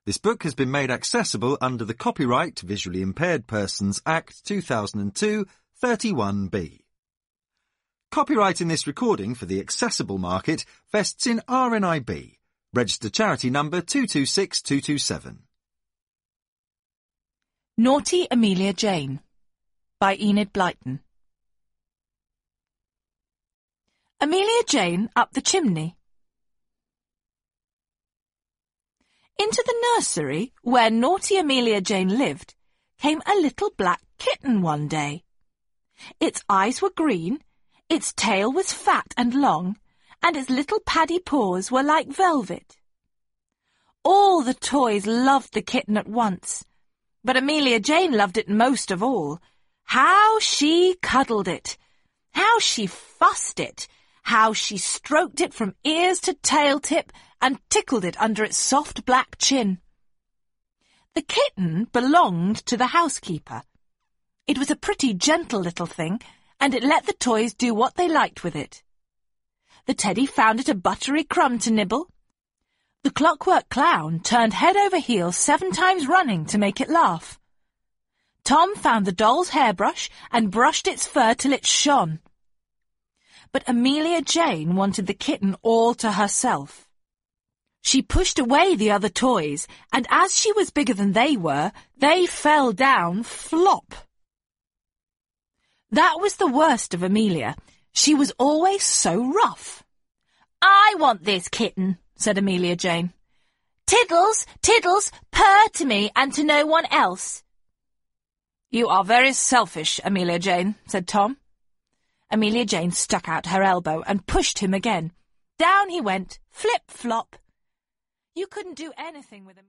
This book has been made accessible under the Copyright Visually Impaired Persons Act 2002 31B. Copyright in this recording for the accessible market vests in RNIB, registered charity number 226227. Naughty Amelia Jane by Enid Blyton. Amelia Jane up the chimney. Into the nursery, where naughty Amelia Jane lived, came a little black kitten one day. Its eyes were green, its tail was fat and long, and its little paddy paws were like velvet. All the toys loved the kitten at once, but Amelia Jane loved it most of all. How she cuddled it! How she fussed it! How she stroked it from ears to tail tip and tickled it under its soft black chin. The kitten belonged to the housekeeper. It was a pretty gentle little thing, and it let the toys do what they liked with it. The teddy found it a buttery crumb to nibble. The clockwork clown turned head over heels 7 times running to make it laugh. Tom found the doll's hairbrush and brushed its fur till it shone. But Amelia Jane wanted the kitten all to herself. She pushed away the other toys, and as she was bigger than they were, they fell down flop. That was the worst of Amelia. She was always so rough. "I want this kitten," said Amelia Jane. "Tiddles, Tiddles, purr to me and to no one else." "You are very selfish, Amelia Jane," said Tom. Amelia Jane stuck out her elbow and pushed him again. Down he went, flip-flop. You couldn't do anything with him.